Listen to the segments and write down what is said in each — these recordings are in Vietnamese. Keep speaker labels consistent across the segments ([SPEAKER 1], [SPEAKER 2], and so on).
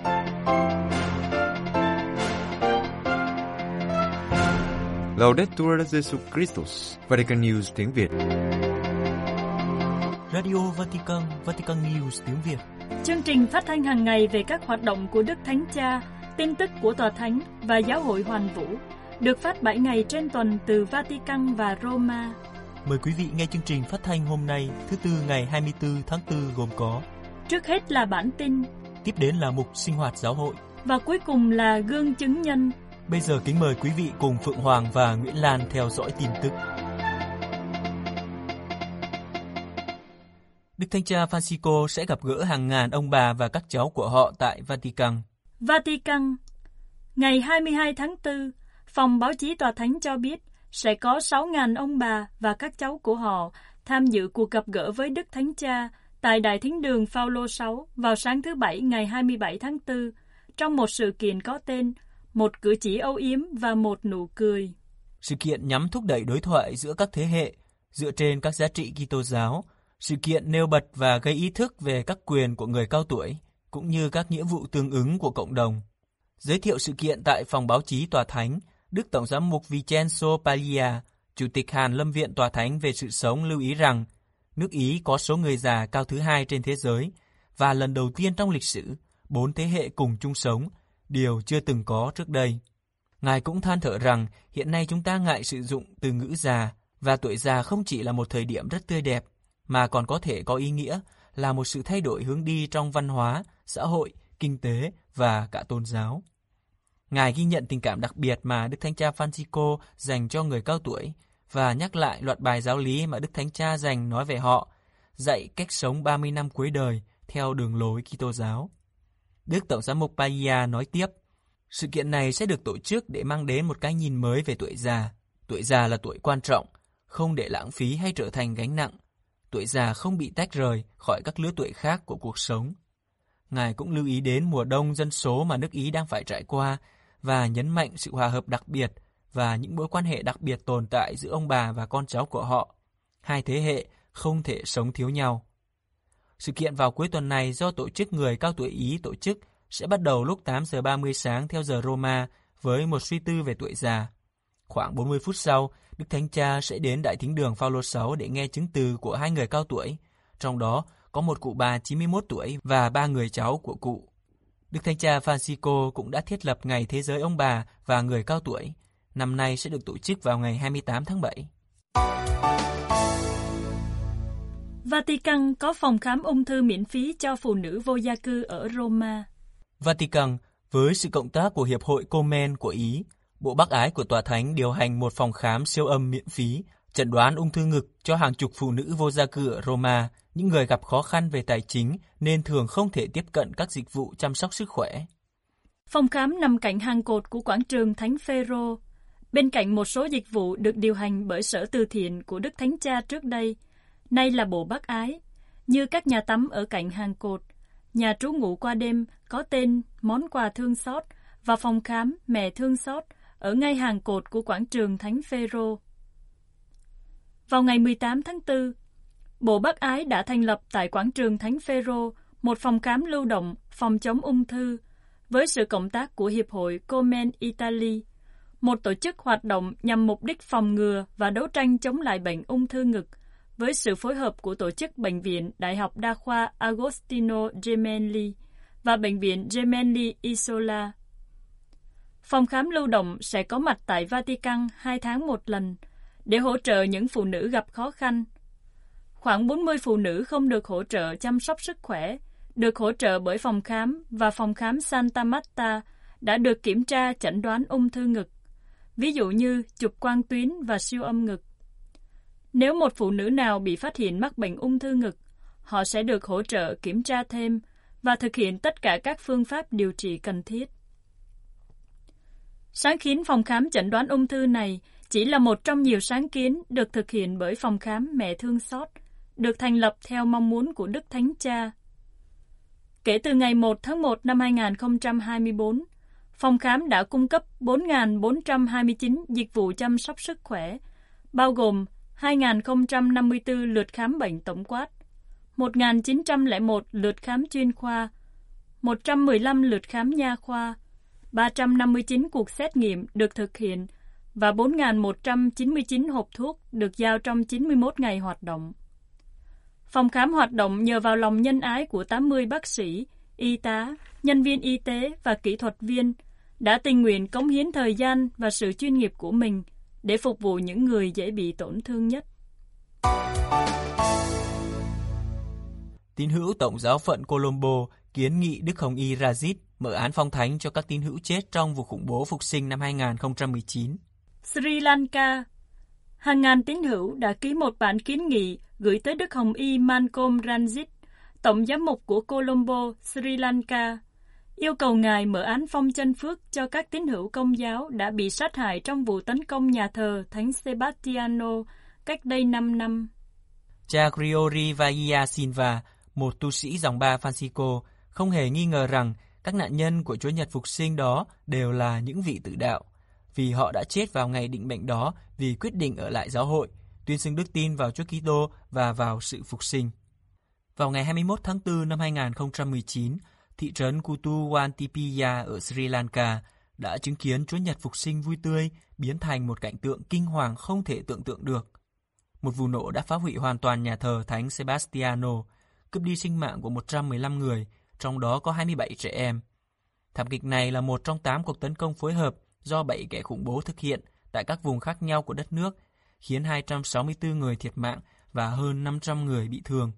[SPEAKER 1] Laudetur Jesus Christus, Vatican News tiếng Việt.
[SPEAKER 2] Radio Vatican, Vatican News tiếng Việt.
[SPEAKER 3] Chương trình phát thanh hàng ngày về các hoạt động của Đức Thánh Cha, tin tức của Tòa Thánh và Giáo hội Hoàn Vũ, được phát 7 ngày trên tuần từ Vatican và Roma.
[SPEAKER 2] Mời quý vị nghe chương trình phát thanh hôm nay, thứ Tư ngày 24 tháng 4 gồm có:
[SPEAKER 3] trước hết là bản tin,
[SPEAKER 2] tiếp đến là mục sinh hoạt giáo hội,
[SPEAKER 3] và cuối cùng là gương chứng nhân.
[SPEAKER 2] Bây giờ kính mời quý vị cùng Phượng Hoàng và Nguyễn Lan theo dõi tin tức. Đức Thánh Cha Francisco sẽ gặp gỡ hàng ngàn ông bà và các cháu của họ tại Vatican.
[SPEAKER 3] Vatican, ngày 22 tháng 4, Phòng Báo chí Tòa Thánh cho biết sẽ có 6.000 ông bà và các cháu của họ tham dự cuộc gặp gỡ với Đức Thánh Cha tại Đại Thính đường Phaolô VI vào sáng thứ Bảy ngày 27 tháng 4, trong một sự kiện có tên Một cử chỉ âu yếm và một nụ cười.
[SPEAKER 2] Sự kiện nhằm thúc đẩy đối thoại giữa các thế hệ, dựa trên các giá trị Kitô giáo. Sự kiện nêu bật và gây ý thức về các quyền của người cao tuổi, cũng như các nghĩa vụ tương ứng của cộng đồng. Giới thiệu sự kiện tại Phòng Báo chí Tòa Thánh, Đức Tổng giám mục Vincenzo Paglia, Chủ tịch Hàn Lâm viện Tòa Thánh về sự sống lưu ý rằng, nước Ý có số người già cao thứ 2 trên thế giới, và lần đầu tiên trong lịch sử, 4 thế hệ cùng chung sống, điều chưa từng có trước đây. Ngài cũng than thở rằng hiện nay chúng ta ngại sử dụng từ ngữ già, và tuổi già không chỉ là một thời điểm rất tươi đẹp, mà còn có thể có ý nghĩa là một sự thay đổi hướng đi trong văn hóa, xã hội, kinh tế và cả tôn giáo. Ngài ghi nhận tình cảm đặc biệt mà Đức Thánh Cha Francisco dành cho người cao tuổi và nhắc lại loạt bài giáo lý mà Đức Thánh Cha dành nói về họ, dạy cách sống 30 năm cuối đời theo đường lối Kitô giáo. Đức Tổng giám mục Paglia nói tiếp, sự kiện này sẽ được tổ chức để mang đến một cái nhìn mới về tuổi già. Tuổi già là tuổi quan trọng, không để lãng phí hay trở thành gánh nặng. Tuổi già không bị tách rời khỏi các lứa tuổi khác của cuộc sống. Ngài cũng lưu ý đến mùa đông dân số mà nước Ý đang phải trải qua và nhấn mạnh sự hòa hợp đặc biệt và những mối quan hệ đặc biệt tồn tại giữa ông bà và con cháu của họ. Hai thế hệ không thể sống thiếu nhau. Sự kiện vào cuối tuần này do Tổ chức Người Cao Tuổi Ý tổ chức sẽ bắt đầu lúc 8 giờ 30 sáng theo giờ Roma với một suy tư về tuổi già. Khoảng 40 phút sau, Đức Thánh Cha sẽ đến Đại Thính đường Phaolô VI để nghe chứng từ của 2 người cao tuổi, trong đó có một cụ bà 91 tuổi và 3 người cháu của cụ. Đức Thánh Cha Francisco cũng đã thiết lập Ngày Thế giới ông bà và người cao tuổi. Năm nay sẽ được tổ chức vào ngày 28 tháng 7.
[SPEAKER 3] Vatican có phòng khám ung thư miễn phí cho phụ nữ vô gia cư ở Roma.
[SPEAKER 2] Vatican, với sự cộng tác của Hiệp hội Komen của Ý, Bộ Bác Ái của Tòa Thánh điều hành một phòng khám siêu âm miễn phí, chẩn đoán ung thư ngực cho hàng chục phụ nữ vô gia cư ở Roma, những người gặp khó khăn về tài chính nên thường không thể tiếp cận các dịch vụ chăm sóc sức khỏe.
[SPEAKER 3] Phòng khám nằm cạnh hàng cột của quảng trường Thánh Phêrô, bên cạnh một số dịch vụ được điều hành bởi Sở Từ Thiện của Đức Thánh Cha trước đây, nay là Bộ Bác Ái, như các nhà tắm ở cạnh hàng cột, nhà trú ngụ qua đêm có tên Món Quà Thương Xót và phòng khám Mẹ Thương Xót ở ngay hàng cột của quảng trường Thánh Phêrô. Vào ngày 18 tháng 4, Bộ Bác Ái đã thành lập tại quảng trường Thánh Phêrô một phòng khám lưu động phòng chống ung thư với sự cộng tác của Hiệp hội Komen Italy, một tổ chức hoạt động nhằm mục đích phòng ngừa và đấu tranh chống lại bệnh ung thư ngực với sự phối hợp của tổ chức Bệnh viện Đại học Đa khoa Agostino Gemelli và Bệnh viện Gemelli Isola. Phòng khám lưu động sẽ có mặt tại Vatican 2 tháng một lần để hỗ trợ những phụ nữ gặp khó khăn. Khoảng 40 phụ nữ không được hỗ trợ chăm sóc sức khỏe, được hỗ trợ bởi phòng khám và phòng khám Santa Marta đã được kiểm tra chẩn đoán ung thư ngực, ví dụ như chụp quang tuyến và siêu âm ngực. Nếu một phụ nữ nào bị phát hiện mắc bệnh ung thư ngực, họ sẽ được hỗ trợ kiểm tra thêm và thực hiện tất cả các phương pháp điều trị cần thiết. Sáng kiến phòng khám chẩn đoán ung thư này chỉ là một trong nhiều sáng kiến được thực hiện bởi phòng khám Mẹ Thương Xót, được thành lập theo mong muốn của Đức Thánh Cha. Kể từ ngày 1 tháng 1 năm 2024, phòng khám đã cung cấp 4.429 dịch vụ chăm sóc sức khỏe, bao gồm 2.054 lượt khám bệnh tổng quát, 1.901 lượt khám chuyên khoa, 115 lượt khám nha khoa, 359 cuộc xét nghiệm được thực hiện và 4.199 hộp thuốc được giao trong 91 ngày hoạt động. Phòng khám hoạt động nhờ vào lòng nhân ái của 80 bác sĩ, y tá, nhân viên y tế và kỹ thuật viên đã tình nguyện cống hiến thời gian và sự chuyên nghiệp của mình để phục vụ những người dễ bị tổn thương nhất.
[SPEAKER 2] Tín hữu Tổng giáo phận Colombo kiến nghị Đức Hồng Y Rajit mở án phong thánh cho các tín hữu chết trong vụ khủng bố Phục sinh năm 2019.
[SPEAKER 3] Sri Lanka, hàng ngàn tín hữu đã ký một bản kiến nghị gửi tới Đức Hồng Y Malcolm Rajit, Tổng giám mục của Colombo, Sri Lanka, yêu cầu Ngài mở án phong chân phước cho các tín hữu Công giáo đã bị sát hại trong vụ tấn công nhà thờ Thánh Sebastiano cách đây 5 năm.
[SPEAKER 2] Cha Grigory Vaya Silva, một tu sĩ dòng ba Francisco, không hề nghi ngờ rằng các nạn nhân của Chúa Nhật Phục sinh đó đều là những vị tử đạo, vì họ đã chết vào ngày định mệnh đó vì quyết định ở lại giáo hội, tuyên xưng đức tin vào Chúa Kitô và vào sự phục sinh. Vào ngày 21 tháng 4 năm 2019, thị trấn Kutuwantipia ở Sri Lanka đã chứng kiến Chúa Nhật Phục sinh vui tươi biến thành một cảnh tượng kinh hoàng không thể tưởng tượng được. Một vụ nổ đã phá hủy hoàn toàn nhà thờ Thánh Sebastiano, cướp đi sinh mạng của 115 người, trong đó có 27 trẻ em. Thảm kịch này là một trong 8 cuộc tấn công phối hợp do 7 kẻ khủng bố thực hiện tại các vùng khác nhau của đất nước, khiến 264 người thiệt mạng và hơn 500 người bị thương.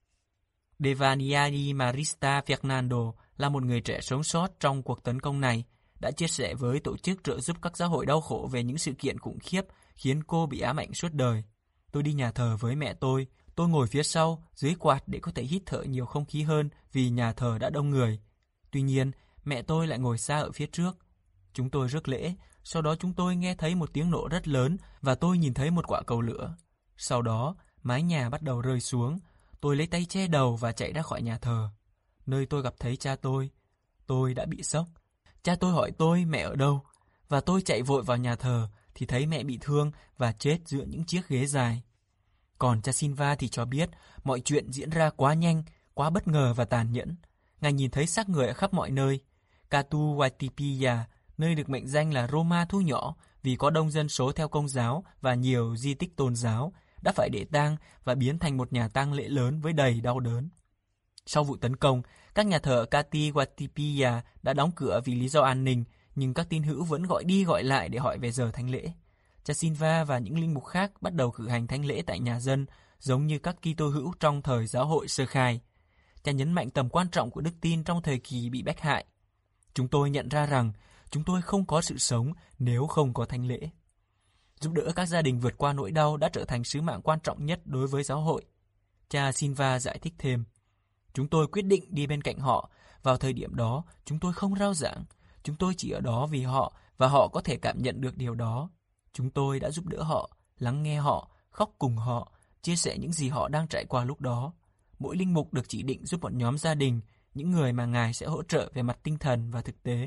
[SPEAKER 2] Devaniani Marista Fernando là một người trẻ sống sót trong cuộc tấn công này, đã chia sẻ với tổ chức trợ giúp các giáo hội đau khổ về những sự kiện khủng khiếp khiến cô bị ám ảnh suốt đời. Tôi đi nhà thờ với mẹ tôi ngồi phía sau, dưới quạt để có thể hít thở nhiều không khí hơn vì nhà thờ đã đông người. Tuy nhiên, mẹ tôi lại ngồi xa ở phía trước. Chúng tôi rước lễ, sau đó chúng tôi nghe thấy một tiếng nổ rất lớn và tôi nhìn thấy một quả cầu lửa. Sau đó, mái nhà bắt đầu rơi xuống. Tôi lấy tay che đầu và chạy ra khỏi nhà thờ, nơi tôi gặp thấy cha tôi. Tôi đã bị sốc. Cha tôi hỏi tôi mẹ ở đâu, và tôi chạy vội vào nhà thờ thì thấy mẹ bị thương và chết giữa những chiếc ghế dài. Còn cha Silva thì cho biết mọi chuyện diễn ra quá nhanh, quá bất ngờ và tàn nhẫn. Ngài nhìn thấy xác người ở khắp mọi nơi. Kutuwantipia, nơi được mệnh danh là Roma thu nhỏ vì có đông dân số theo Công giáo và nhiều di tích tôn giáo, đã phải để tang và biến thành một nhà tang lễ lớn với đầy đau đớn. Sau vụ tấn công, các nhà thờ ở Kutuwantipia đã đóng cửa vì lý do an ninh, nhưng các tín hữu vẫn gọi đi gọi lại để hỏi về giờ thánh lễ. Cha Silva và những linh mục khác bắt đầu cử hành thánh lễ tại nhà dân, giống như các Kitô hữu trong thời giáo hội sơ khai. Cha nhấn mạnh tầm quan trọng của đức tin trong thời kỳ bị bách hại. Chúng tôi nhận ra rằng chúng tôi không có sự sống nếu không có thánh lễ. Giúp đỡ các gia đình vượt qua nỗi đau đã trở thành sứ mạng quan trọng nhất đối với giáo hội. Cha Silva giải thích thêm. Chúng tôi quyết định đi bên cạnh họ. Vào thời điểm đó, chúng tôi không rao giảng. Chúng tôi chỉ ở đó vì họ và họ có thể cảm nhận được điều đó. Chúng tôi đã giúp đỡ họ, lắng nghe họ, khóc cùng họ, chia sẻ những gì họ đang trải qua lúc đó. Mỗi linh mục được chỉ định giúp một nhóm gia đình, những người mà Ngài sẽ hỗ trợ về mặt tinh thần và thực tế.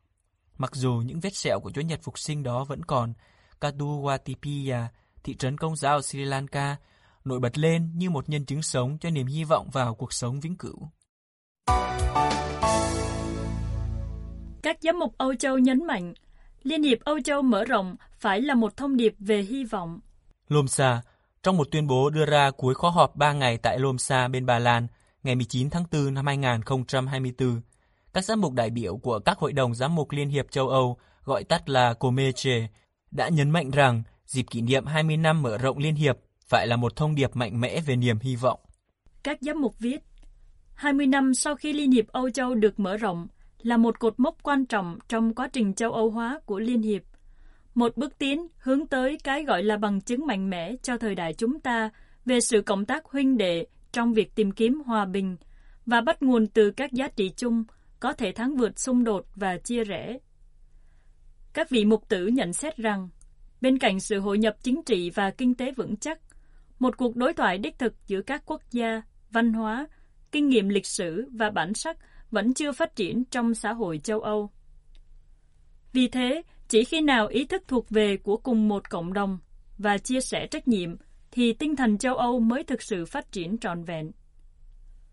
[SPEAKER 2] Mặc dù những vết sẹo của Chúa Nhật Phục sinh đó vẫn còn, Kutuwantipia, thị trấn Công giáo Sri Lanka, nổi bật lên như một nhân chứng sống cho niềm hy vọng vào cuộc sống vĩnh cửu.
[SPEAKER 3] Các giám mục Âu Châu nhấn mạnh, Liên hiệp Âu Châu mở rộng phải là một thông điệp về hy vọng.
[SPEAKER 2] Lomsa, trong một tuyên bố đưa ra cuối khóa họp 3 ngày tại Lomsa bên Ba Lan, ngày 19 tháng 4 năm 2024, các giám mục đại biểu của các hội đồng giám mục Liên hiệp châu Âu, gọi tắt là Comeche, đã nhấn mạnh rằng dịp kỷ niệm 20 năm mở rộng Liên hiệp phải là một thông điệp mạnh mẽ về niềm hy vọng.
[SPEAKER 3] Các giám mục viết, 20 năm sau khi Liên hiệp Âu Châu được mở rộng là một cột mốc quan trọng trong quá trình châu Âu hóa của Liên hiệp. Một bước tiến hướng tới cái gọi là bằng chứng mạnh mẽ cho thời đại chúng ta về sự cộng tác huynh đệ trong việc tìm kiếm hòa bình và bắt nguồn từ các giá trị chung có thể thắng vượt xung đột và chia rẽ. Các vị mục tử nhận xét rằng, bên cạnh sự hội nhập chính trị và kinh tế vững chắc, một cuộc đối thoại đích thực giữa các quốc gia, văn hóa, kinh nghiệm lịch sử và bản sắc vẫn chưa phát triển trong xã hội châu Âu. Vì thế, chỉ khi nào ý thức thuộc về của cùng một cộng đồng và chia sẻ trách nhiệm thì tinh thần châu Âu mới thực sự phát triển trọn vẹn.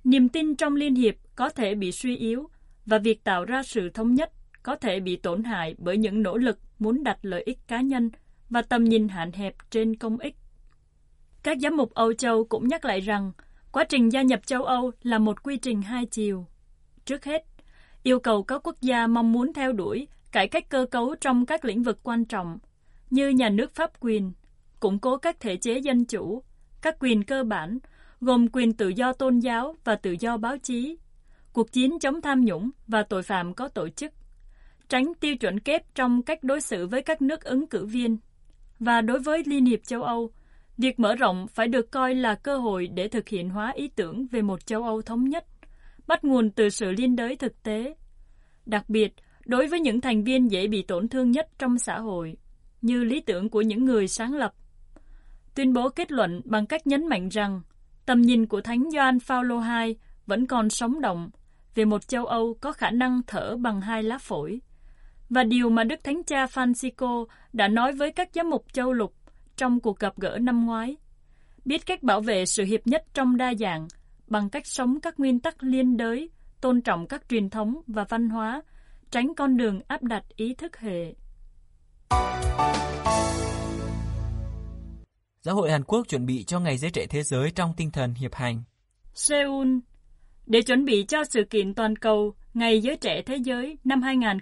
[SPEAKER 3] Niềm tin trong Liên hiệp có thể bị suy yếu và việc tạo ra sự thống nhất có thể bị tổn hại bởi những nỗ lực muốn đặt lợi ích cá nhân và tầm nhìn hạn hẹp trên công ích. Các giám mục Âu Châu cũng nhắc lại rằng quá trình gia nhập châu Âu là một quy trình hai chiều. Trước hết, yêu cầu các quốc gia mong muốn theo đuổi cải cách cơ cấu trong các lĩnh vực quan trọng như nhà nước pháp quyền, củng cố các thể chế dân chủ, các quyền cơ bản gồm quyền tự do tôn giáo và tự do báo chí, cuộc chiến chống tham nhũng và tội phạm có tổ chức, tránh tiêu chuẩn kép trong cách đối xử với các nước ứng cử viên. Và đối với Liên hiệp châu Âu, việc mở rộng phải được coi là cơ hội để thực hiện hóa ý tưởng về một châu Âu thống nhất, bắt nguồn từ sự liên đới thực tế. Đặc biệt, đối với những thành viên dễ bị tổn thương nhất trong xã hội, như lý tưởng của những người sáng lập. Tuyên bố kết luận bằng cách nhấn mạnh rằng tầm nhìn của Thánh Gioan Phaolô II vẫn còn sống động về một châu Âu có khả năng thở bằng hai lá phổi. Và điều mà Đức Thánh Cha Francisco đã nói với các giám mục châu lục trong cuộc gặp gỡ năm ngoái, biết cách bảo vệ sự hiệp nhất trong đa dạng bằng cách sống các nguyên tắc liên đới, tôn trọng các truyền thống và văn hóa, tránh con đường áp đặt ý thức hệ.
[SPEAKER 2] Giáo hội Hàn Quốc chuẩn bị cho Ngày Giới Trẻ Thế giới trong tinh thần hiệp hành.
[SPEAKER 3] Seoul. Để chuẩn bị cho sự kiện toàn cầu Ngày Giới Trẻ Thế giới năm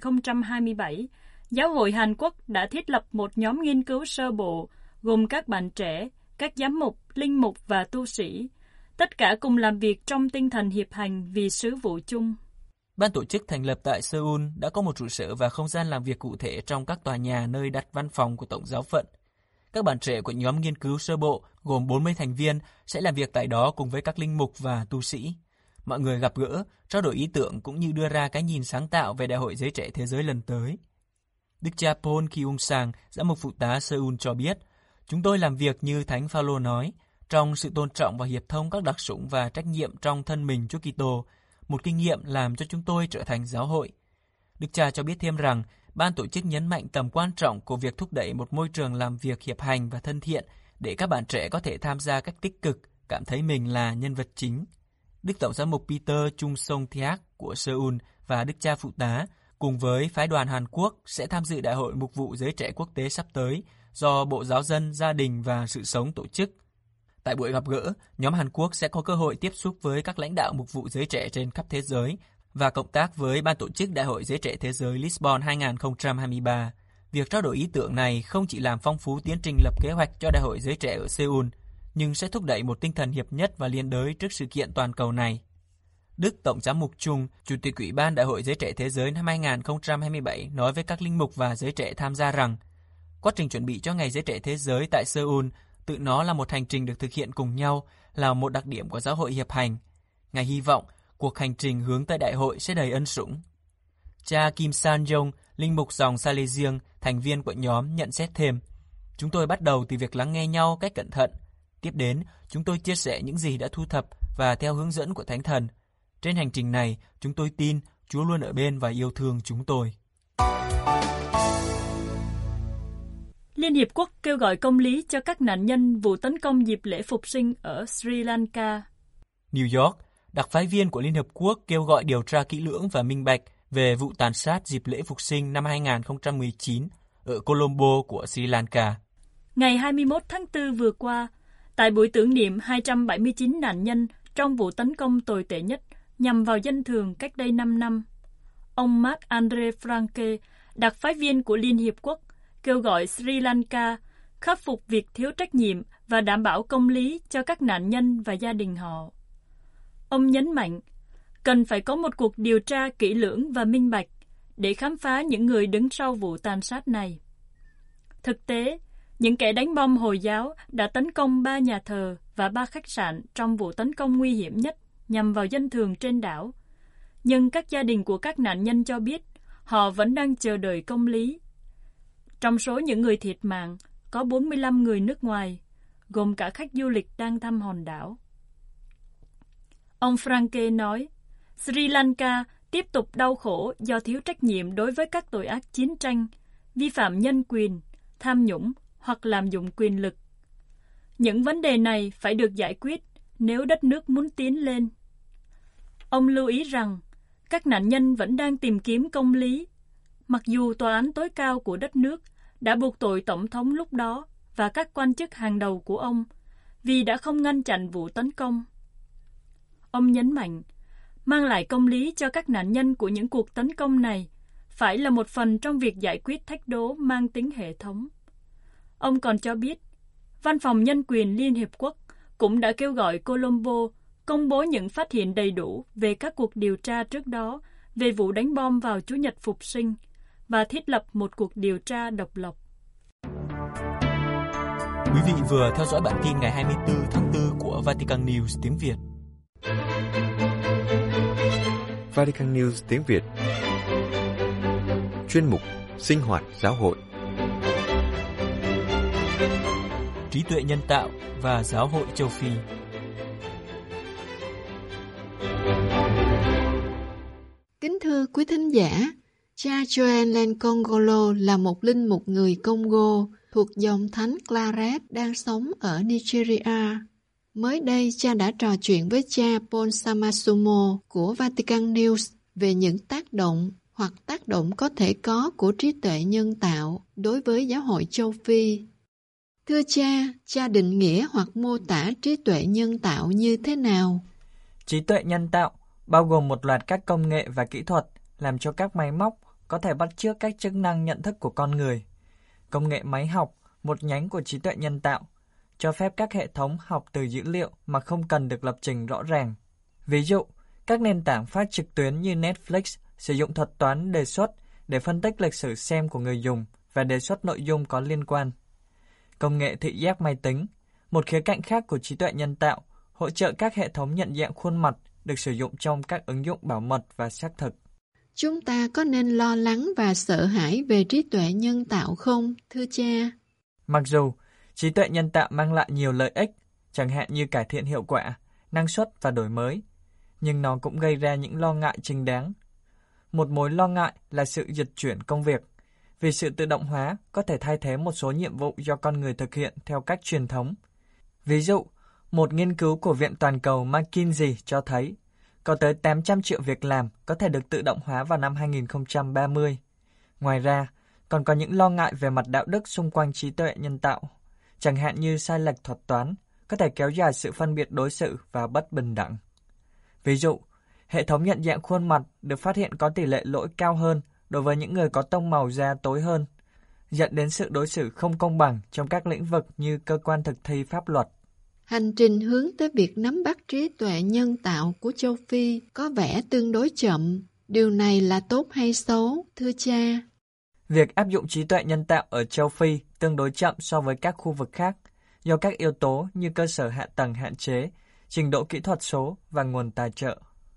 [SPEAKER 3] 2027, Giáo hội Hàn Quốc đã thiết lập một nhóm nghiên cứu sơ bộ gồm các bạn trẻ, các giám mục, linh mục và tu sĩ, tất cả cùng làm việc trong tinh thần hiệp hành vì sứ vụ chung.
[SPEAKER 2] Ban tổ chức thành lập tại Seoul đã có một trụ sở và không gian làm việc cụ thể trong các tòa nhà nơi đặt văn phòng của Tổng giáo phận. Các bạn trẻ của nhóm nghiên cứu sơ bộ gồm 40 thành viên sẽ làm việc tại đó cùng với các linh mục và tu sĩ. Mọi người gặp gỡ, trao đổi ý tưởng cũng như đưa ra cái nhìn sáng tạo về Đại hội Giới Trẻ Thế giới lần tới. Đức cha Paul Kyung-sang, giám mục phụ tá Seoul cho biết, chúng tôi làm việc như Thánh Phaolô nói, trong sự tôn trọng và hiệp thông các đặc sủng và trách nhiệm trong thân mình Chúa Kitô, một kinh nghiệm làm cho chúng tôi trở thành giáo hội. Đức cha cho biết thêm rằng, ban tổ chức nhấn mạnh tầm quan trọng của việc thúc đẩy một môi trường làm việc hiệp hành và thân thiện để các bạn trẻ có thể tham gia cách tích cực, cảm thấy mình là nhân vật chính. Đức Tổng giám mục Peter Chung Song Thiak của Seoul và Đức cha phụ tá cùng với phái đoàn Hàn Quốc sẽ tham dự Đại hội Mục vụ Giới Trẻ Quốc tế sắp tới do Bộ Giáo dân, Gia đình và Sự sống tổ chức. Tại buổi gặp gỡ, nhóm Hàn Quốc sẽ có cơ hội tiếp xúc với các lãnh đạo mục vụ giới trẻ trên khắp thế giới và cộng tác với ban tổ chức Đại hội Giới Trẻ Thế giới Lisbon 2023. Việc trao đổi ý tưởng này không chỉ làm phong phú tiến trình lập kế hoạch cho Đại hội Giới Trẻ ở Seoul, nhưng sẽ thúc đẩy một tinh thần hiệp nhất và liên đới trước sự kiện toàn cầu này. Đức Tổng giám mục Chung, Chủ tịch Ủy ban Đại hội Giới Trẻ Thế giới năm 2027 nói với các linh mục và giới trẻ tham gia rằng quá trình chuẩn bị cho Ngày Giới Trẻ Thế giới tại Seoul tự nó là một hành trình được thực hiện cùng nhau, là một đặc điểm của giáo hội hiệp hành. Ngài hy vọng cuộc hành trình hướng tới đại hội sẽ đầy ân sủng. Cha Kim San-yong, linh mục dòng Salesian, thành viên của nhóm, nhận xét thêm, chúng tôi bắt đầu từ việc lắng nghe nhau cách cẩn thận. Tiếp đến, chúng tôi chia sẻ những gì đã thu thập và theo hướng dẫn của Thánh Thần. Trên hành trình này, chúng tôi tin Chúa luôn ở bên và yêu thương chúng tôi.
[SPEAKER 3] Liên Hiệp Quốc kêu gọi công lý cho các nạn nhân vụ tấn công dịp lễ Phục sinh ở Sri Lanka.
[SPEAKER 2] New York, đặc phái viên của Liên Hợp Quốc kêu gọi điều tra kỹ lưỡng và minh bạch về vụ tàn sát dịp lễ Phục sinh năm 2019 ở Colombo của Sri Lanka.
[SPEAKER 3] Ngày 21 tháng 4 vừa qua, tại buổi tưởng niệm 279 nạn nhân trong vụ tấn công tồi tệ nhất nhằm vào dân thường cách đây 5 năm, ông Marc-André Franke, đặc phái viên của Liên Hiệp Quốc, kêu gọi Sri Lanka khắc phục việc thiếu trách nhiệm và đảm bảo công lý cho các nạn nhân và gia đình họ. Ông nhấn mạnh, cần phải có một cuộc điều tra kỹ lưỡng và minh bạch để khám phá những người đứng sau vụ tàn sát này. Thực tế, những kẻ đánh bom Hồi giáo đã tấn công 3 nhà thờ và 3 khách sạn trong vụ tấn công nguy hiểm nhất nhằm vào dân thường trên đảo. Nhưng các gia đình của các nạn nhân cho biết họ vẫn đang chờ đợi công lý. Trong số những người thiệt mạng, có 45 người nước ngoài, gồm cả khách du lịch đang thăm hòn đảo. Ông Franke nói, Sri Lanka tiếp tục đau khổ do thiếu trách nhiệm đối với các tội ác chiến tranh, vi phạm nhân quyền, tham nhũng hoặc lạm dụng quyền lực. Những vấn đề này phải được giải quyết nếu đất nước muốn tiến lên. Ông lưu ý rằng các nạn nhân vẫn đang tìm kiếm công lý, mặc dù tòa án tối cao của đất nước đã buộc tội tổng thống lúc đó và các quan chức hàng đầu của ông vì đã không ngăn chặn vụ tấn công. Ông nhấn mạnh, mang lại công lý cho các nạn nhân của những cuộc tấn công này phải là một phần trong việc giải quyết thách đố mang tính hệ thống. Ông còn cho biết, Văn phòng Nhân quyền Liên Hiệp Quốc cũng đã kêu gọi Colombo công bố những phát hiện đầy đủ về các cuộc điều tra trước đó về vụ đánh bom vào Chủ nhật Phục sinh và thiết lập một cuộc điều tra độc lập.
[SPEAKER 2] Quý vị vừa theo dõi bản tin ngày 24 tháng 4 của Vatican News tiếng Việt.
[SPEAKER 1] Vatican News tiếng Việt. Chuyên mục Sinh hoạt giáo hội.
[SPEAKER 2] Trí tuệ nhân tạo và giáo hội châu Phi.
[SPEAKER 4] Kính thưa quý thính giả, cha Joel Lenkongolo là một linh mục người Congo thuộc dòng thánh Claret đang sống ở Nigeria. Mới đây, cha đã trò chuyện với cha Paul Samasumo của Vatican News về những tác động hoặc tác động có thể có của trí tuệ nhân tạo đối với giáo hội châu Phi. Thưa cha định nghĩa hoặc mô tả trí tuệ nhân tạo như thế nào?
[SPEAKER 5] Trí tuệ nhân tạo bao gồm một loạt các công nghệ và kỹ thuật làm cho các máy móc có thể bắt chước các chức năng nhận thức của con người. Công nghệ máy học, một nhánh của trí tuệ nhân tạo, cho phép các hệ thống học từ dữ liệu mà không cần được lập trình rõ ràng. Ví dụ, các nền tảng phát trực tuyến như Netflix sử dụng thuật toán đề xuất để phân tích lịch sử xem của người dùng và đề xuất nội dung có liên quan. Công nghệ thị giác máy tính, một khía cạnh khác của trí tuệ nhân tạo, hỗ trợ các hệ thống nhận dạng khuôn mặt được sử dụng trong các ứng dụng bảo mật và xác thực.
[SPEAKER 4] Chúng ta có nên lo lắng và sợ hãi về trí tuệ nhân tạo không, thưa cha?
[SPEAKER 5] Mặc dù trí tuệ nhân tạo mang lại nhiều lợi ích, chẳng hạn như cải thiện hiệu quả, năng suất và đổi mới, nhưng nó cũng gây ra những lo ngại chính đáng. Một mối lo ngại là sự dịch chuyển công việc, vì sự tự động hóa có thể thay thế một số nhiệm vụ do con người thực hiện theo cách truyền thống. Ví dụ, một nghiên cứu của Viện Toàn cầu McKinsey cho thấy có tới 800 triệu việc làm có thể được tự động hóa vào năm 2030. Ngoài ra, còn có những lo ngại về mặt đạo đức xung quanh trí tuệ nhân tạo, chẳng hạn như sai lệch thuật toán có thể kéo dài sự phân biệt đối xử và bất bình đẳng. Ví dụ, hệ thống nhận dạng khuôn mặt được phát hiện có tỷ lệ lỗi cao hơn đối với những người có tông màu da tối hơn, dẫn đến sự đối xử không công bằng trong các lĩnh vực như cơ quan thực thi pháp luật.
[SPEAKER 4] Hành trình hướng tới việc nắm bắt trí tuệ nhân tạo của châu Phi có vẻ tương đối chậm. Điều này là tốt hay xấu, thưa cha?
[SPEAKER 5] Việc áp dụng trí tuệ nhân tạo ở châu Phi tương đối chậm so với các khu vực khác do các yếu tố như cơ sở hạ tầng hạn chế, trình độ kỹ thuật số và nguồn tài trợ.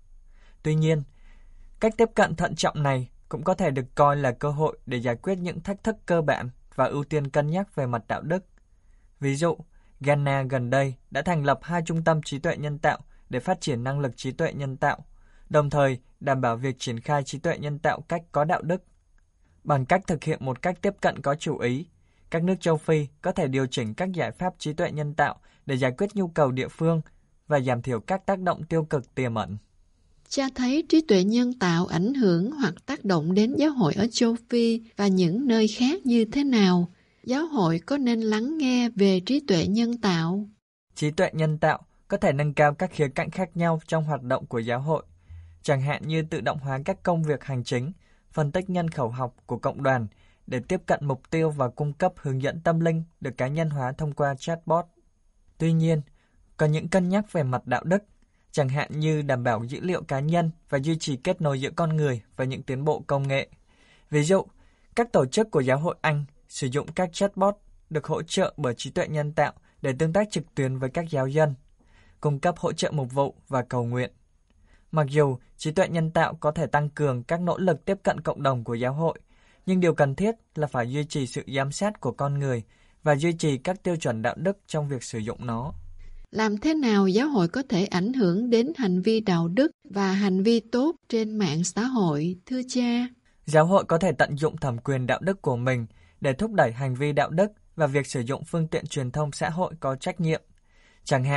[SPEAKER 5] Tuy nhiên, cách tiếp cận thận trọng này cũng có thể được coi là cơ hội để giải quyết những thách thức cơ bản và ưu tiên cân nhắc về mặt đạo đức. Ví dụ, Ghana gần đây đã thành lập 2 trung tâm trí tuệ nhân tạo để phát triển năng lực trí tuệ nhân tạo, đồng thời đảm bảo việc triển khai trí tuệ nhân tạo cách có đạo đức. Bằng cách thực hiện một cách tiếp cận có chủ ý, các nước châu Phi có thể điều chỉnh các giải pháp trí tuệ nhân tạo để giải quyết nhu cầu địa phương và giảm thiểu các tác động tiêu cực tiềm ẩn.
[SPEAKER 4] Cha thấy trí tuệ nhân tạo ảnh hưởng hoặc tác động đến giáo hội ở châu Phi và những nơi khác như thế nào? Giáo hội có nên lắng nghe về trí tuệ nhân tạo?
[SPEAKER 5] Trí tuệ nhân tạo có thể nâng cao các khía cạnh khác nhau trong hoạt động của giáo hội, chẳng hạn như tự động hóa các công việc hành chính, phân tích nhân khẩu học của cộng đoàn để tiếp cận mục tiêu và cung cấp hướng dẫn tâm linh được cá nhân hóa thông qua chatbot. Tuy nhiên, có những cân nhắc về mặt đạo đức, chẳng hạn như đảm bảo dữ liệu cá nhân và duy trì kết nối giữa con người và những tiến bộ công nghệ. Ví dụ, các tổ chức của giáo hội Anh sử dụng các chatbot được hỗ trợ bởi trí tuệ nhân tạo để tương tác trực tuyến với các giáo dân, cung cấp hỗ trợ mục vụ và cầu nguyện. Mặc dù trí tuệ nhân tạo có thể tăng cường các nỗ lực tiếp cận cộng đồng của giáo hội, nhưng điều cần thiết là phải duy trì sự giám sát của con người và duy trì các tiêu chuẩn đạo đức trong việc sử dụng nó.
[SPEAKER 4] Làm thế nào giáo hội có thể ảnh hưởng đến hành vi đạo đức và hành vi tốt trên mạng xã hội, thưa cha?
[SPEAKER 5] Giáo hội có thể tận dụng thẩm quyền đạo đức của mình để thúc đẩy hành vi đạo đức và việc sử dụng phương tiện truyền thông xã hội có trách nhiệm. Chẳng hạn,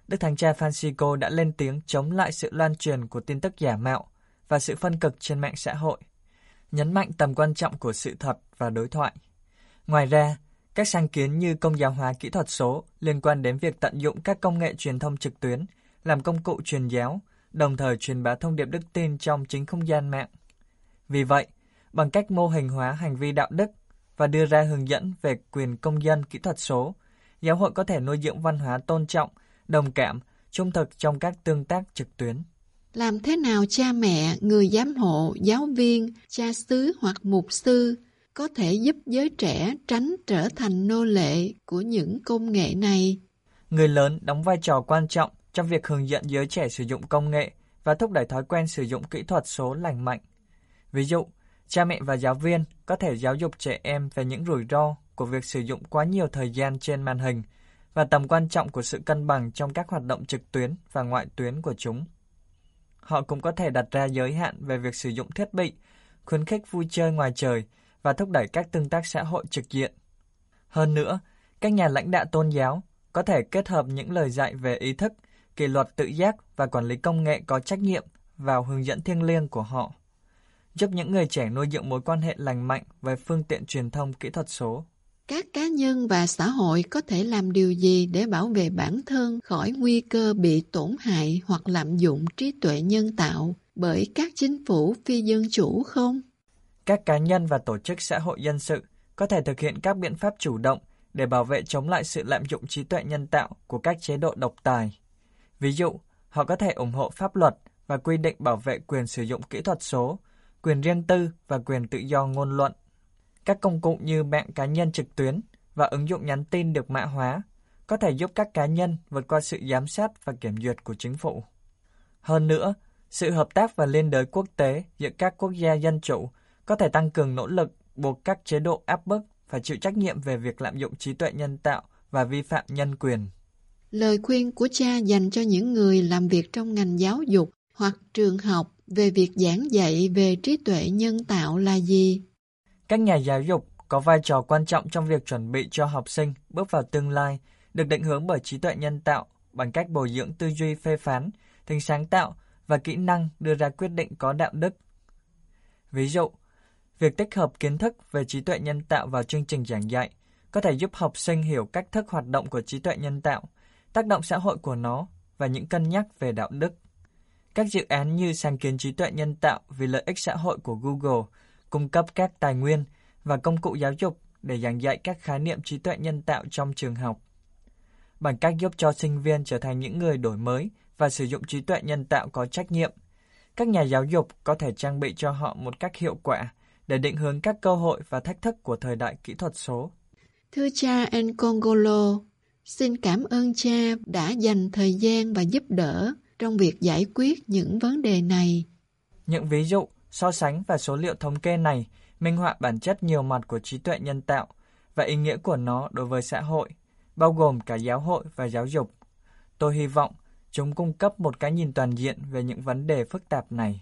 [SPEAKER 5] Đức Thánh Cha Francisco đã lên tiếng chống lại sự loan truyền của tin tức giả mạo và sự phân cực trên mạng xã hội, nhấn mạnh tầm quan trọng của sự thật và đối thoại. Ngoài ra, các sáng kiến như công giáo hóa kỹ thuật số liên quan đến việc tận dụng các công nghệ truyền thông trực tuyến làm công cụ truyền giáo, đồng thời truyền bá thông điệp đức tin trong chính không gian mạng. Vì vậy, bằng cách mô hình hóa hành vi đạo đức và đưa ra hướng dẫn về quyền công dân kỹ thuật số, giáo hội có thể nuôi dưỡng văn hóa tôn trọng, đồng cảm, trung thực trong các tương tác trực tuyến.
[SPEAKER 4] Làm thế nào cha mẹ, người giám hộ, giáo viên, cha xứ hoặc mục sư có thể giúp giới trẻ tránh trở thành nô lệ của những công nghệ này?
[SPEAKER 5] Người lớn đóng vai trò quan trọng trong việc hướng dẫn giới trẻ sử dụng công nghệ và thúc đẩy thói quen sử dụng kỹ thuật số lành mạnh. Ví dụ, cha mẹ và giáo viên có thể giáo dục trẻ em về những rủi ro của việc sử dụng quá nhiều thời gian trên màn hình và tầm quan trọng của sự cân bằng trong các hoạt động trực tuyến và ngoại tuyến của chúng. Họ cũng có thể đặt ra giới hạn về việc sử dụng thiết bị, khuyến khích vui chơi ngoài trời và thúc đẩy các tương tác xã hội trực diện. Hơn nữa, các nhà lãnh đạo tôn giáo có thể kết hợp những lời dạy về ý thức, kỷ luật tự giác và quản lý công nghệ có trách nhiệm vào hướng dẫn thiêng liêng của họ, giúp những người trẻ nuôi dưỡng mối quan hệ lành mạnh với phương tiện truyền thông kỹ thuật số.
[SPEAKER 4] Các cá nhân và xã hội có thể làm điều gì để bảo vệ bản thân khỏi nguy cơ bị tổn hại hoặc lạm dụng trí tuệ nhân tạo bởi các chính phủ phi dân chủ không?
[SPEAKER 5] Các cá nhân và tổ chức xã hội dân sự có thể thực hiện các biện pháp chủ động để bảo vệ chống lại sự lạm dụng trí tuệ nhân tạo của các chế độ độc tài. Ví dụ, họ có thể ủng hộ pháp luật và quy định bảo vệ quyền sử dụng kỹ thuật số, quyền riêng tư và quyền tự do ngôn luận. Các công cụ như mạng cá nhân trực tuyến và ứng dụng nhắn tin được mã hóa có thể giúp các cá nhân vượt qua sự giám sát và kiểm duyệt của chính phủ. Hơn nữa, sự hợp tác và liên đới quốc tế giữa các quốc gia dân chủ có thể tăng cường nỗ lực buộc các chế độ áp bức phải chịu trách nhiệm về việc lạm dụng trí tuệ nhân tạo và vi phạm nhân quyền.
[SPEAKER 4] Lời khuyên của cha dành cho những người làm việc trong ngành giáo dục hoặc trường học về việc giảng dạy về trí tuệ nhân tạo là gì?
[SPEAKER 5] Các nhà giáo dục có vai trò quan trọng trong việc chuẩn bị cho học sinh bước vào tương lai, được định hướng bởi trí tuệ nhân tạo bằng cách bồi dưỡng tư duy phê phán, tính sáng tạo và kỹ năng đưa ra quyết định có đạo đức. Ví dụ, việc tích hợp kiến thức về trí tuệ nhân tạo vào chương trình giảng dạy có thể giúp học sinh hiểu cách thức hoạt động của trí tuệ nhân tạo, tác động xã hội của nó và những cân nhắc về đạo đức. Các dự án như sáng kiến trí tuệ nhân tạo vì lợi ích xã hội của Google cung cấp các tài nguyên và công cụ giáo dục để giảng dạy các khái niệm trí tuệ nhân tạo trong trường học. Bằng cách giúp cho sinh viên trở thành những người đổi mới và sử dụng trí tuệ nhân tạo có trách nhiệm, các nhà giáo dục có thể trang bị cho họ một cách hiệu quả để định hướng các cơ hội và thách thức của thời đại kỹ thuật số.
[SPEAKER 4] Thưa cha Nkongolo, xin cảm ơn cha đã dành thời gian và giúp đỡ trong việc giải quyết những vấn đề này.
[SPEAKER 5] Những ví dụ, so sánh và số liệu thống kê này minh họa bản chất nhiều mặt của trí tuệ nhân tạo và ý nghĩa của nó đối với xã hội, bao gồm cả giáo hội và giáo dục. Tôi hy vọng chúng cung cấp một cái nhìn toàn diện về những vấn đề phức tạp này.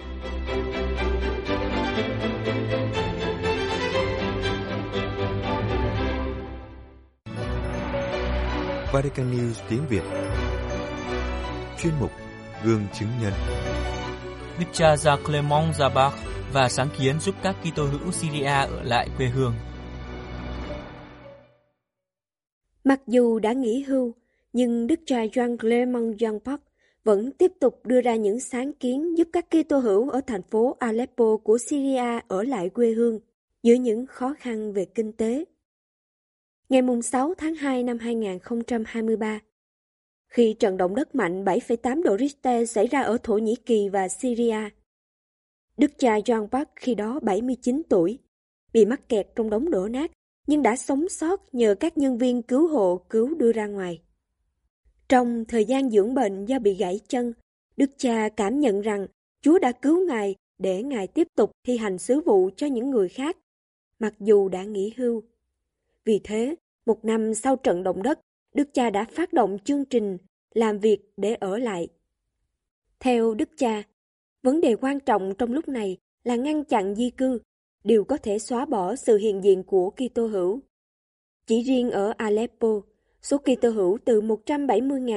[SPEAKER 1] Vatican News tiếng Việt. Chuyên mục Gương chứng nhân.
[SPEAKER 2] Đức cha Gia Clement Zabach và sáng kiến giúp các Kitô hữu Syria ở lại quê hương.
[SPEAKER 6] Mặc dù đã nghỉ hưu, nhưng Đức cha Jean Clement Zabach vẫn tiếp tục đưa ra những sáng kiến giúp các Kitô hữu ở thành phố Aleppo của Syria ở lại quê hương giữa những khó khăn về kinh tế. Ngày 6 tháng 2 năm 2023, khi trận động đất mạnh 7,8 độ Richter xảy ra ở Thổ Nhĩ Kỳ và Syria, Đức cha Jean Bach khi đó 79 tuổi, bị mắc kẹt trong đống đổ nát nhưng đã sống sót nhờ các nhân viên cứu hộ cứu đưa ra ngoài. Trong thời gian dưỡng bệnh do bị gãy chân, Đức cha cảm nhận rằng Chúa đã cứu Ngài để Ngài tiếp tục thi hành sứ vụ cho những người khác, mặc dù đã nghỉ hưu. Vì thế, 1 năm sau trận động đất, Đức cha đã phát động chương trình làm việc để ở lại. Theo Đức cha, vấn đề quan trọng trong lúc này là ngăn chặn di cư, điều có thể xóa bỏ sự hiện diện của Kitô hữu. Chỉ riêng ở Aleppo, số Kitô hữu từ 170.000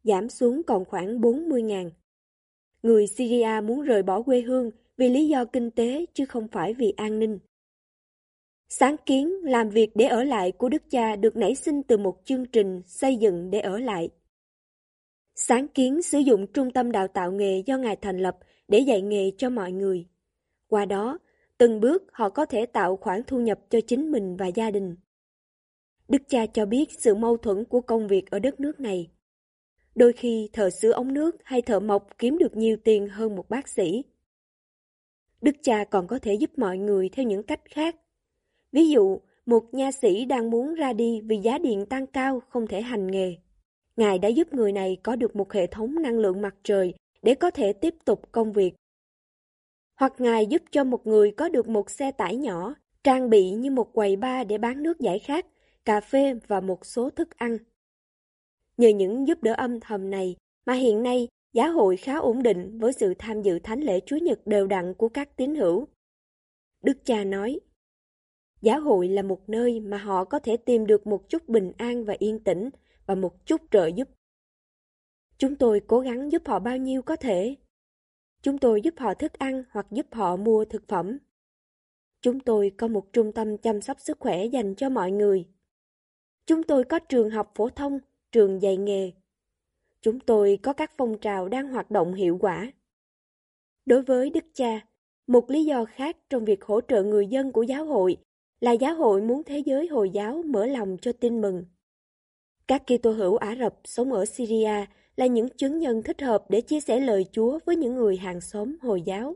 [SPEAKER 6] giảm xuống còn khoảng 40.000. Người Syria muốn rời bỏ quê hương vì lý do kinh tế chứ không phải vì an ninh. Sáng kiến làm việc để ở lại của đức cha được nảy sinh từ một chương trình xây dựng để ở lại. Sáng kiến sử dụng trung tâm đào tạo nghề do Ngài thành lập để dạy nghề cho mọi người. Qua đó, từng bước họ có thể tạo khoản thu nhập cho chính mình và gia đình. Đức cha cho biết sự mâu thuẫn của công việc ở đất nước này. Đôi khi thợ sửa ống nước hay thợ mộc kiếm được nhiều tiền hơn một bác sĩ. Đức cha còn có thể giúp mọi người theo những cách khác. Ví dụ, một nha sĩ đang muốn ra đi vì giá điện tăng cao không thể hành nghề. Ngài đã giúp người này có được một hệ thống năng lượng mặt trời để có thể tiếp tục công việc. Hoặc Ngài giúp cho một người có được một xe tải nhỏ, trang bị như một quầy bar để bán nước giải khát, cà phê và một số thức ăn. Nhờ những giúp đỡ âm thầm này mà hiện nay giáo hội khá ổn định với sự tham dự thánh lễ Chúa Nhật đều đặn của các tín hữu. Đức cha nói, giáo hội là một nơi mà họ có thể tìm được một chút bình an và yên tĩnh và một chút trợ giúp. Chúng tôi cố gắng giúp họ bao nhiêu có thể. Chúng tôi giúp họ thức ăn hoặc giúp họ mua thực phẩm. Chúng tôi có một trung tâm chăm sóc sức khỏe dành cho mọi người. Chúng tôi có trường học phổ thông, trường dạy nghề. Chúng tôi có các phong trào đang hoạt động hiệu quả. Đối với Đức Cha, một lý do khác trong việc hỗ trợ người dân của giáo hội là giáo hội muốn thế giới Hồi giáo mở lòng cho tin mừng. Các Kitô hữu Ả Rập sống ở Syria là những chứng nhân thích hợp để chia sẻ lời Chúa với những người hàng xóm Hồi giáo.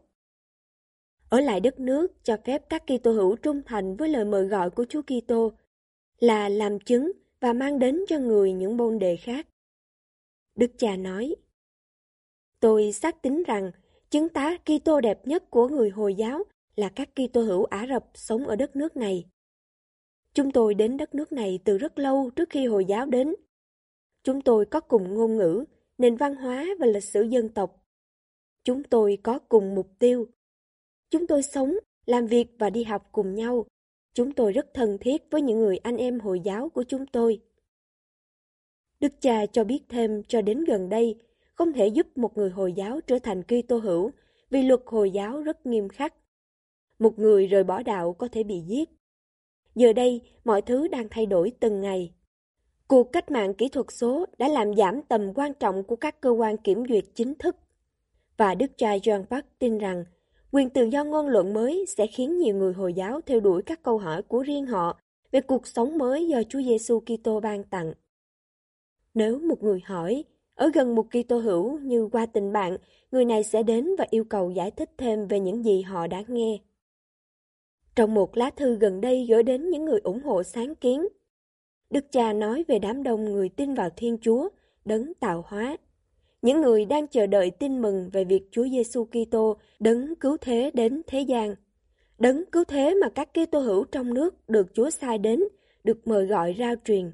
[SPEAKER 6] Ở lại đất nước cho phép các Kitô hữu trung thành với lời mời gọi của Chúa Kitô là làm chứng và mang đến cho người những môn đề khác. Đức Cha nói, tôi xác tín rằng chứng tá Kitô đẹp nhất của người Hồi giáo là các Kitô hữu Ả Rập sống ở đất nước này. Chúng tôi đến đất nước này từ rất lâu trước khi Hồi giáo đến. Chúng tôi có cùng ngôn ngữ, nền văn hóa và lịch sử dân tộc. Chúng tôi có cùng mục tiêu. Chúng tôi sống, làm việc và đi học cùng nhau. Chúng tôi rất thân thiết với những người anh em Hồi giáo của chúng tôi. Đức Cha cho biết thêm cho đến gần đây, không thể giúp một người Hồi giáo trở thành Kitô hữu vì luật Hồi giáo rất nghiêm khắc. Một người rời bỏ đạo có thể bị giết. Giờ đây, mọi thứ đang thay đổi từng ngày. Cuộc cách mạng kỹ thuật số đã làm giảm tầm quan trọng của các cơ quan kiểm duyệt chính thức. Và Đức cha John Park tin rằng, quyền tự do ngôn luận mới sẽ khiến nhiều người Hồi giáo theo đuổi các câu hỏi của riêng họ về cuộc sống mới do Chúa Giêsu Kitô ban tặng. Nếu một người hỏi, ở gần một Kitô hữu như qua tình bạn, người này sẽ đến và yêu cầu giải thích thêm về những gì họ đã nghe. Trong một lá thư gần đây gửi đến những người ủng hộ sáng kiến, Đức cha nói về đám đông người tin vào Thiên Chúa, đấng tạo hóa. Những người đang chờ đợi tin mừng về việc Chúa Giêsu Kitô đấng cứu thế đến thế gian. Đấng cứu thế mà các Kitô hữu trong nước được Chúa sai đến, được mời gọi rao truyền.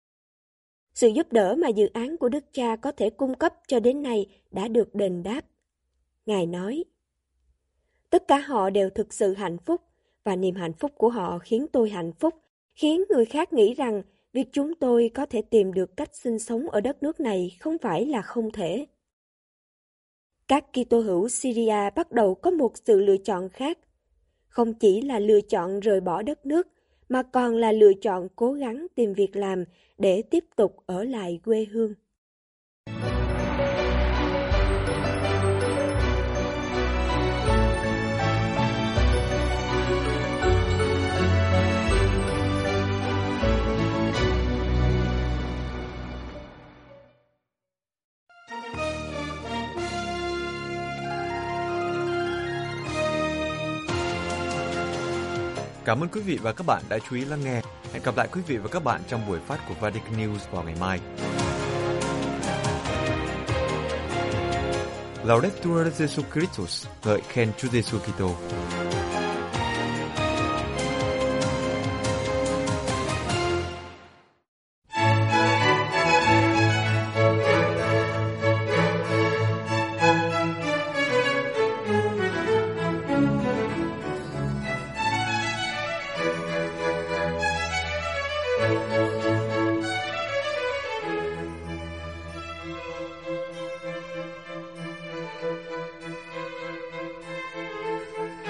[SPEAKER 6] Sự giúp đỡ mà dự án của Đức Cha có thể cung cấp cho đến nay đã được đền đáp. Ngài nói, tất cả họ đều thực sự hạnh phúc, và niềm hạnh phúc của họ khiến tôi hạnh phúc, khiến người khác nghĩ rằng việc chúng tôi có thể tìm được cách sinh sống ở đất nước này không phải là không thể. Các Kitô hữu Syria bắt đầu có một sự lựa chọn khác, không chỉ là lựa chọn rời bỏ đất nước, mà còn là lựa chọn cố gắng tìm việc làm để tiếp tục ở lại quê hương.
[SPEAKER 1] Cảm ơn quý vị và các bạn đã chú ý lắng nghe. Hẹn gặp lại quý vị và các bạn trong buổi phát của Vatican News vào ngày mai. Laudetur Jesu Christus, ngợi khen Chúa Giêsu Kitô.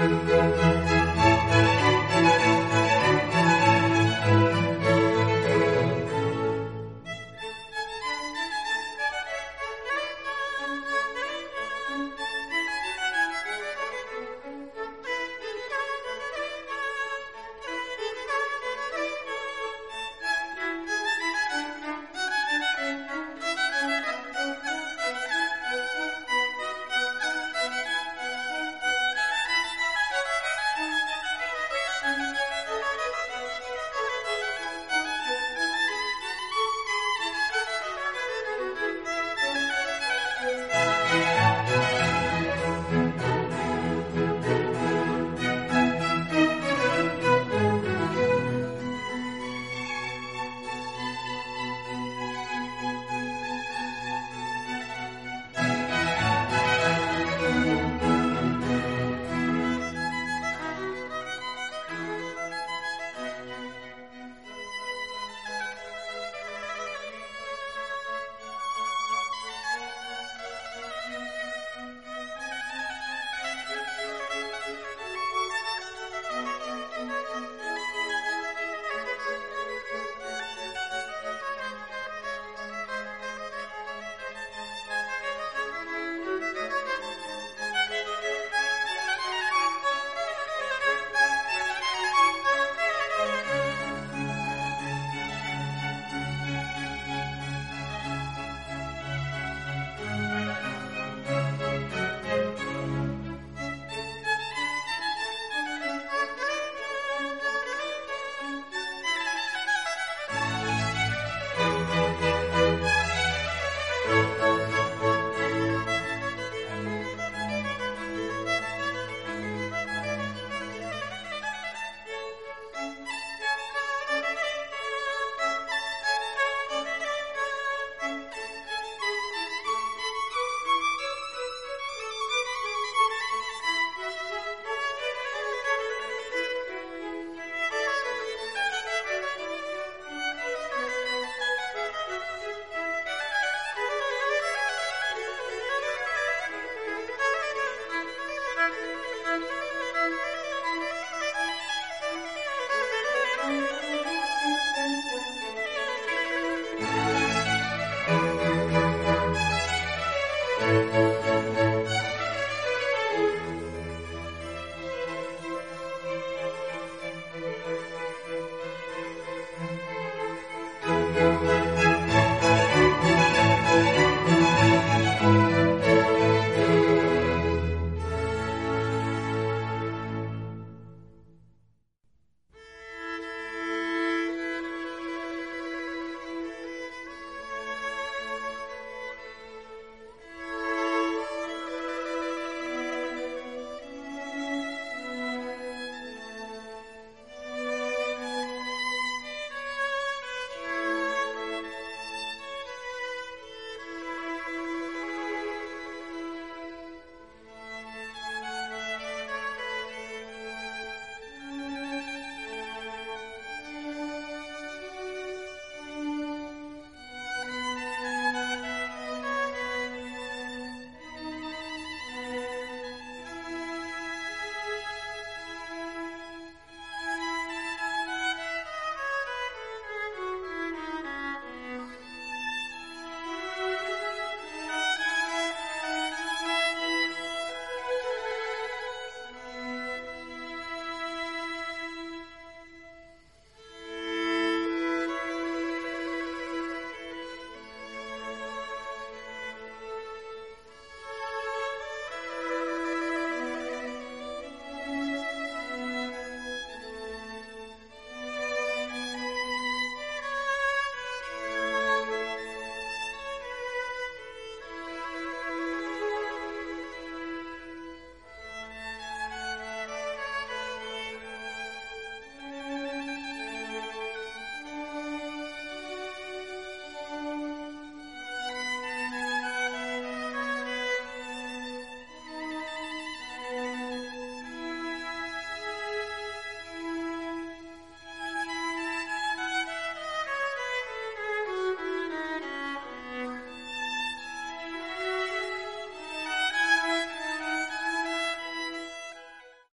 [SPEAKER 1] Thank you.